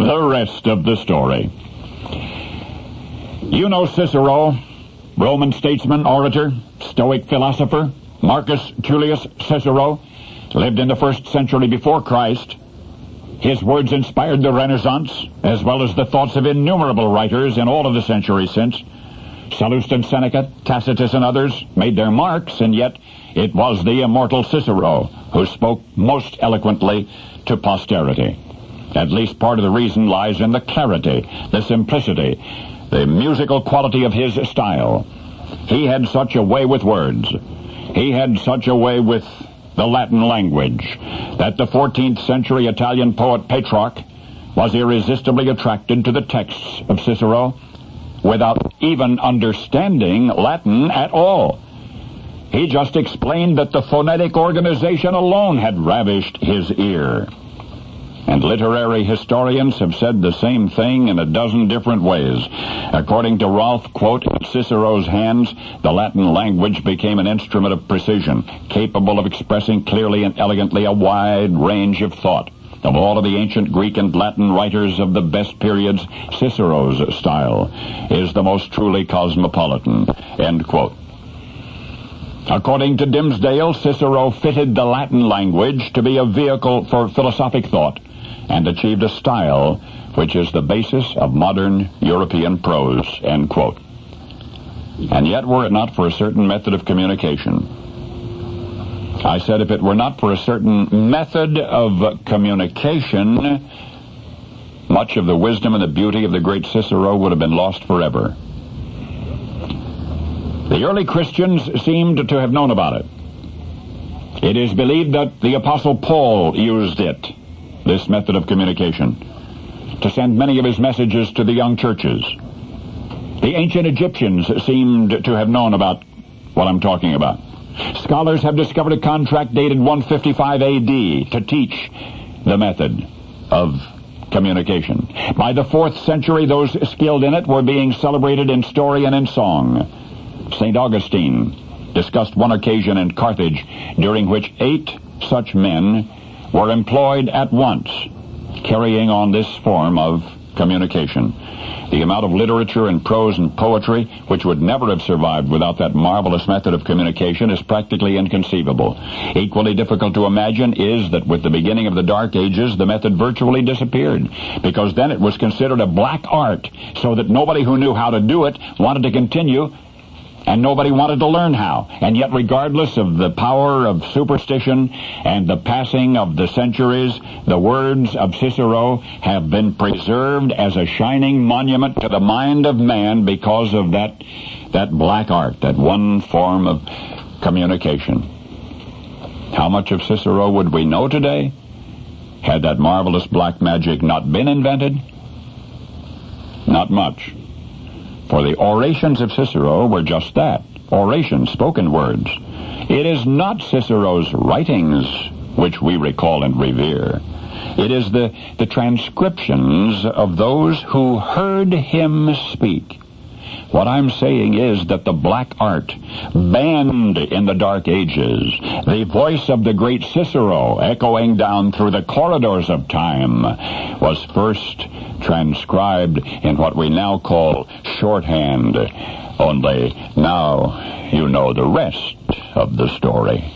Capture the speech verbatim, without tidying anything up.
the rest of the story. You know Cicero, Roman statesman, orator, Stoic philosopher. Marcus Tullius Cicero lived in the first century before Christ. His words inspired the Renaissance, as well as the thoughts of innumerable writers in all of the centuries since. Sallust and Seneca, Tacitus and others made their marks, and yet it was the immortal Cicero who spoke most eloquently to posterity. At least part of the reason lies in the clarity, the simplicity, the musical quality of his style. He had such a way with words. He had such a way with the Latin language that the fourteenth century Italian poet Petrarch was irresistibly attracted to the texts of Cicero without even understanding Latin at all. He just explained that the phonetic organization alone had ravished his ear. And literary historians have said the same thing in a dozen different ways. According to Rolfe, quote, "In Cicero's hands, the Latin language became an instrument of precision, capable of expressing clearly and elegantly a wide range of thought. Of all of the ancient Greek and Latin writers of the best periods, Cicero's style is the most truly cosmopolitan," end quote. According to Dimsdale, Cicero fitted the Latin language to be a vehicle for philosophic thought and achieved a style which is the basis of modern European prose, end quote. And yet, were it not for a certain method of communication, I said if it were not for a certain method of communication, much of the wisdom and the beauty of the great Cicero would have been lost forever. The early Christians seemed to have known about it. It is believed that the Apostle Paul used it, this method of communication, to send many of his messages to the young churches. The ancient Egyptians seemed to have known about what I'm talking about. Scholars have discovered a contract dated one fifty-five A D to teach the method of communication. By the fourth century, those skilled in it were being celebrated in story and in song. Saint Augustine discussed one occasion in Carthage during which eight such men were employed at once, carrying on this form of communication. The amount of literature and prose and poetry which would never have survived without that marvelous method of communication is practically inconceivable. Equally difficult to imagine is that with the beginning of the Dark Ages, the method virtually disappeared, because then it was considered a black art, so that nobody who knew how to do it wanted to continue, and nobody wanted to learn how. And yet, regardless of the power of superstition and the passing of the centuries, the words of Cicero have been preserved as a shining monument to the mind of man because of that, that black art, that one form of communication. How much of Cicero would we know today had that marvelous black magic not been invented? Not much. For the orations of Cicero were just that, orations, spoken words. It is not Cicero's writings which we recall and revere. It is the, the transcriptions of those who heard him speak. What I'm saying is that the black art, banned in the Dark Ages, the voice of the great Cicero echoing down through the corridors of time, was first transcribed in what we now call shorthand. Only now you know the rest of the story.